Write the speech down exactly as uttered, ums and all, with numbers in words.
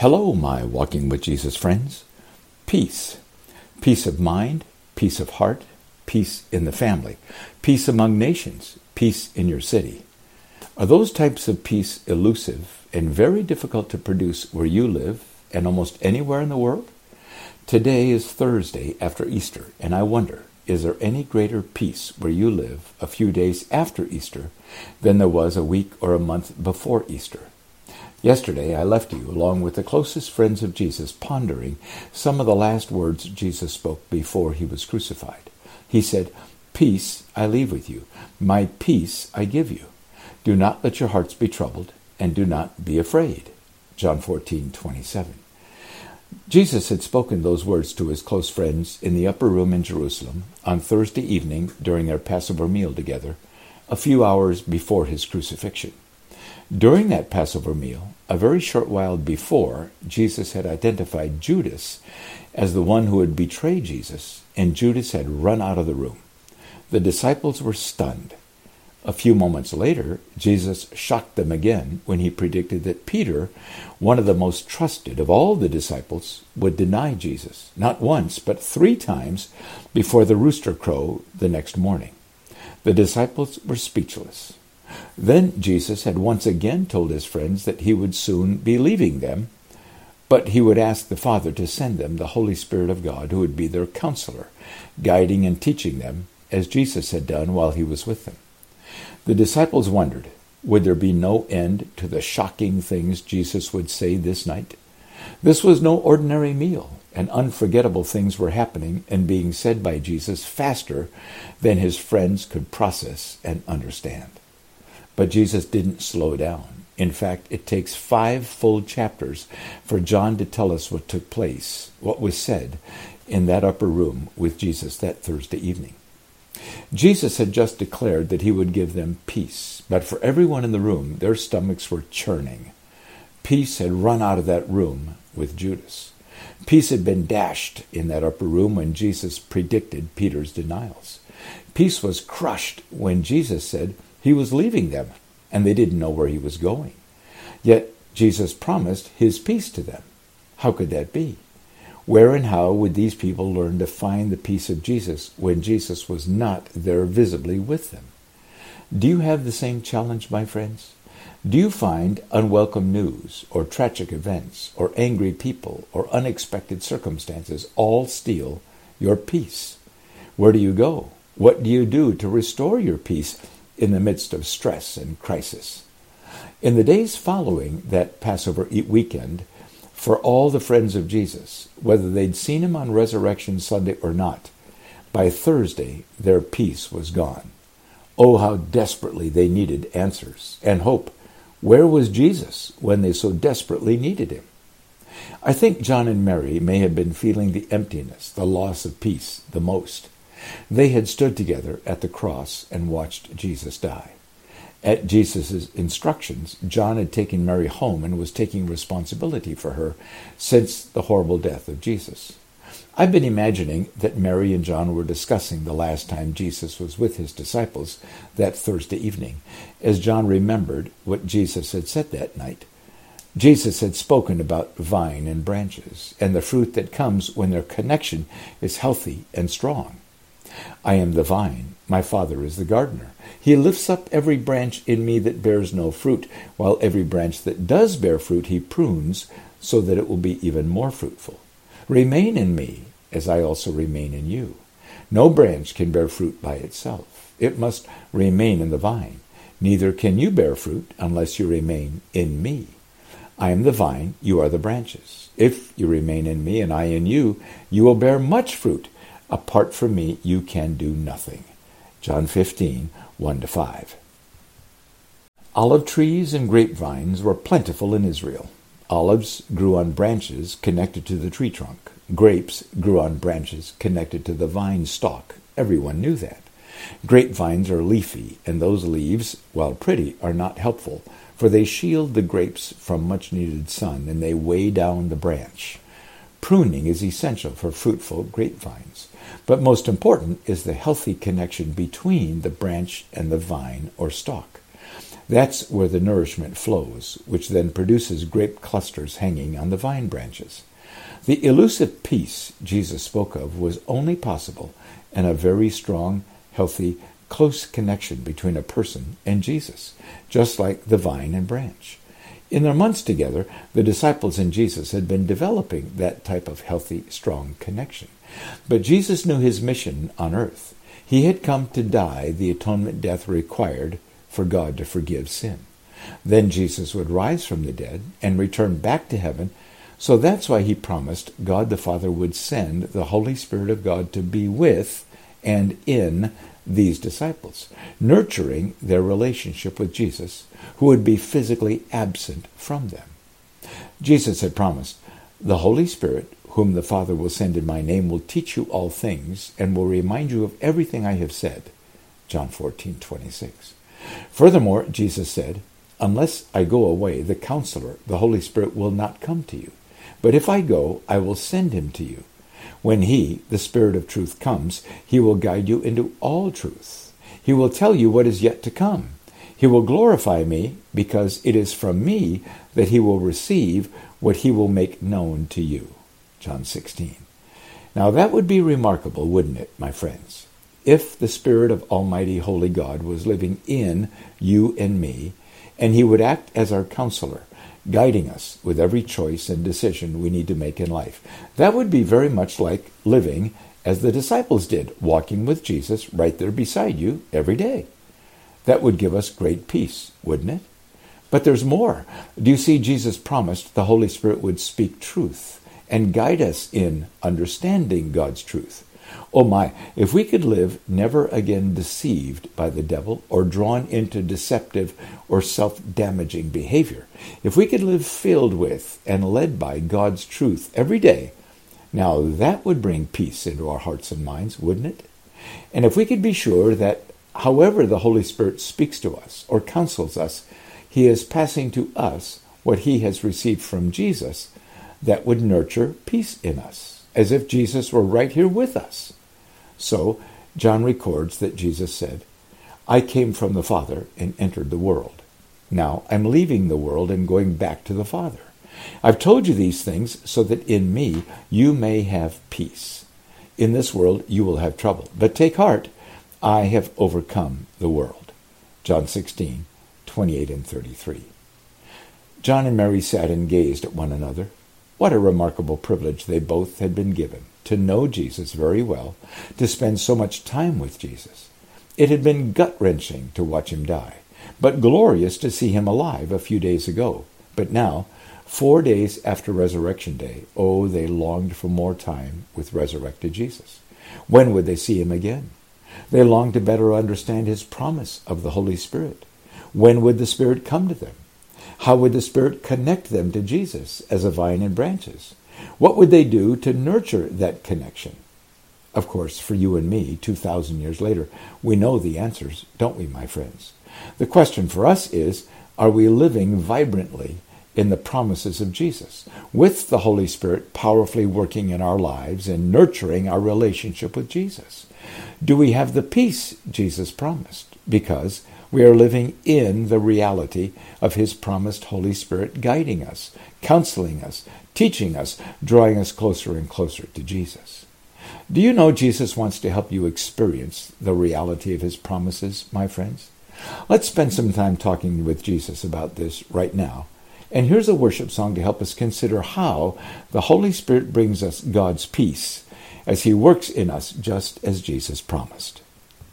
Hello, my Walking with Jesus friends. Peace. Peace of mind, peace of heart, peace in the family, peace among nations, peace in your city. Are those types of peace elusive and very difficult to produce where you live and almost anywhere in the world? Today is Thursday after Easter, and I wonder, is there any greater peace where you live a few days after Easter than there was a week or a month before Easter? Yesterday I left you along with the closest friends of Jesus pondering some of the last words Jesus spoke before he was crucified. He said, "Peace I leave with you, my peace I give you. Do not let your hearts be troubled, and do not be afraid." John fourteen twenty-seven. Jesus had spoken those words to his close friends in the upper room in Jerusalem on Thursday evening during their Passover meal together, a few hours before his crucifixion. During that Passover meal, a very short while before, Jesus had identified Judas as the one who would betray Jesus, and Judas had run out of the room. The disciples were stunned. A few moments later, Jesus shocked them again when he predicted that Peter, one of the most trusted of all the disciples, would deny Jesus, not once, but three times before the rooster crowed the next morning. The disciples were speechless. Then Jesus had once again told his friends that he would soon be leaving them, but he would ask the Father to send them the Holy Spirit of God, who would be their counselor, guiding and teaching them, as Jesus had done while he was with them. The disciples wondered, would there be no end to the shocking things Jesus would say this night? This was no ordinary meal, and unforgettable things were happening and being said by Jesus faster than his friends could process and understand. But Jesus didn't slow down. In fact, it takes five full chapters for John to tell us what took place, what was said in that upper room with Jesus that Thursday evening. Jesus had just declared that he would give them peace, but for everyone in the room, their stomachs were churning. Peace had run out of that room with Judas. Peace had been dashed in that upper room when Jesus predicted Peter's denials. Peace was crushed when Jesus said he was leaving them, and they didn't know where he was going. Yet Jesus promised his peace to them. How could that be? Where and how would these people learn to find the peace of Jesus when Jesus was not there visibly with them? Do you have the same challenge, my friends? Do you find unwelcome news or tragic events or angry people or unexpected circumstances all steal your peace? Where do you go? What do you do to restore your peace in the midst of stress and crisis? In the days following that Passover weekend, for all the friends of Jesus, whether they'd seen him on Resurrection Sunday or not, by Thursday their peace was gone. Oh, how desperately they needed answers and hope. Where was Jesus when they so desperately needed him? I think John and Mary may have been feeling the emptiness, the loss of peace, the most. They had stood together at the cross and watched Jesus die. At Jesus' instructions, John had taken Mary home and was taking responsibility for her since the horrible death of Jesus. I've been imagining that Mary and John were discussing the last time Jesus was with his disciples that Thursday evening, as John remembered what Jesus had said that night. Jesus had spoken about vine and branches and the fruit that comes when their connection is healthy and strong. I am the vine, my Father is the gardener. He lifts up every branch in me that bears no fruit, while every branch that does bear fruit he prunes, so that it will be even more fruitful. Remain in me, as I also remain in you. No branch can bear fruit by itself. It must remain in the vine. Neither can you bear fruit unless you remain in me. I am the vine, you are the branches. If you remain in me and I in you, you will bear much fruit. Apart from me, you can do nothing. John fifteen, one to five. Olive trees and grapevines were plentiful in Israel. Olives grew on branches connected to the tree trunk. Grapes grew on branches connected to the vine stalk. Everyone knew that. Grapevines are leafy, and those leaves, while pretty, are not helpful, for they shield the grapes from much-needed sun, and they weigh down the branch. Pruning is essential for fruitful grapevines. But most important is the healthy connection between the branch and the vine or stalk. That's where the nourishment flows, which then produces grape clusters hanging on the vine branches. The elusive peace Jesus spoke of was only possible in a very strong, healthy, close connection between a person and Jesus, just like the vine and branch. In their months together, the disciples and Jesus had been developing that type of healthy, strong connection. But Jesus knew his mission on earth. He had come to die the atonement death required for God to forgive sin. Then Jesus would rise from the dead and return back to heaven. So that's why he promised God the Father would send the Holy Spirit of God to be with and in these disciples, nurturing their relationship with Jesus, who would be physically absent from them. Jesus had promised, "The Holy Spirit, whom the Father will send in my name, will teach you all things and will remind you of everything I have said." John fourteen twenty-six. Furthermore, Jesus said, "Unless I go away, the Counselor, the Holy Spirit, will not come to you. But if I go, I will send him to you. When he, the Spirit of truth, comes, he will guide you into all truth. He will tell you what is yet to come. He will glorify me, because it is from me that he will receive what he will make known to you." John sixteen. Now that would be remarkable, wouldn't it, my friends? If the Spirit of Almighty Holy God was living in you and me, and he would act as our counselor, guiding us with every choice and decision we need to make in life. That would be very much like living as the disciples did, walking with Jesus right there beside you every day. That would give us great peace, wouldn't it? But there's more. Do you see, Jesus promised the Holy Spirit would speak truth and guide us in understanding God's truth. Oh my, if we could live never again deceived by the devil or drawn into deceptive or self-damaging behavior, if we could live filled with and led by God's truth every day, now that would bring peace into our hearts and minds, wouldn't it? And if we could be sure that however the Holy Spirit speaks to us or counsels us, he is passing to us what he has received from Jesus, that would nurture peace in us, as if Jesus were right here with us. So, John records that Jesus said, "I came from the Father and entered the world. Now I'm leaving the world and going back to the Father. I've told you these things so that in me you may have peace. In this world you will have trouble, but take heart, I have overcome the world." John sixteen, twenty-eight and thirty-three. John and Mary sat and gazed at one another. What a remarkable privilege they both had been given, to know Jesus very well, to spend so much time with Jesus. It had been gut-wrenching to watch him die, but glorious to see him alive a few days ago. But now, four days after Resurrection Day, oh, they longed for more time with resurrected Jesus. When would they see him again? They longed to better understand his promise of the Holy Spirit. When would the Spirit come to them? How would the Spirit connect them to Jesus as a vine and branches? What would they do to nurture that connection? Of course, for you and me, two thousand years later, we know the answers, don't we, my friends? The question for us is, are we living vibrantly in the promises of Jesus, with the Holy Spirit powerfully working in our lives and nurturing our relationship with Jesus? Do we have the peace Jesus promised? Because we are living in the reality of his promised Holy Spirit guiding us, counseling us, teaching us, drawing us closer and closer to Jesus. Do you know Jesus wants to help you experience the reality of his promises, my friends? Let's spend some time talking with Jesus about this right now. And here's a worship song to help us consider how the Holy Spirit brings us God's peace as he works in us just as Jesus promised.